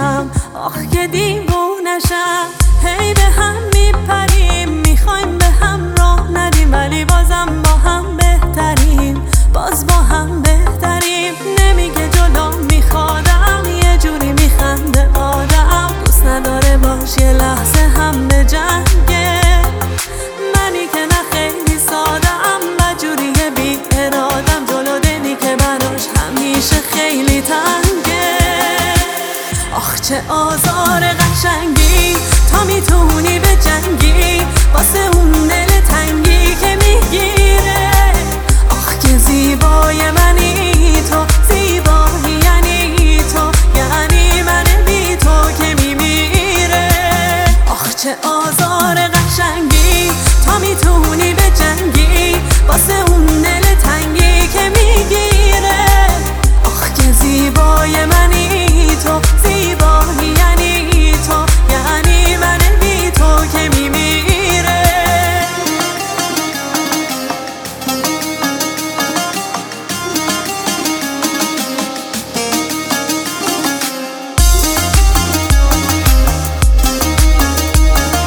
نشم، آخ که دیوونشم. هی به هم میپریم، میخوایم به هم راه ندیم، ولی بازم با هم بهتریم، باز با هم بهتریم. نمیگه جلو میخوادم، یه جوری میخنده آدم، دوست نداره باش یه لحظه هم به جنگه. منی که نه خیلی سادم، بدجوری بی ارادم، جلو دلی که براش همیشه خیلی تنگه. آخ چه آزار قشنگی، تا میتونی به جنگی واسه اون دل تنگی که میگیره. آخ که زیبای منی تو، زیبایی یعنی تو، یعنی من بی تو که میمیره. آخ چه آزار قشنگی، تا میتونی به جنگی واسه اون دل تنگی که میگیره. آخ که زیبای منی تو، زیبایی یعنی تو، یعنی من بی تو که میمیره.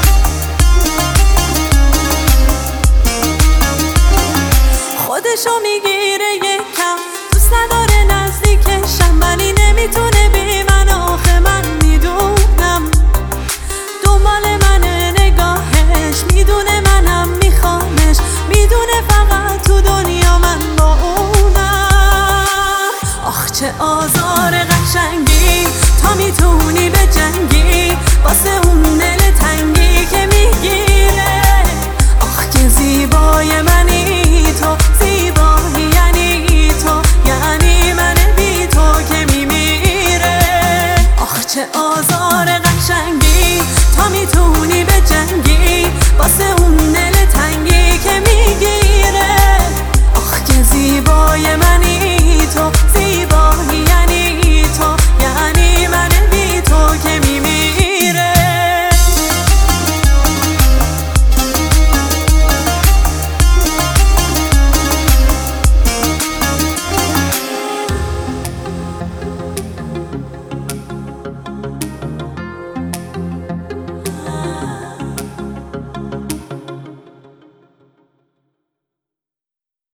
خودشو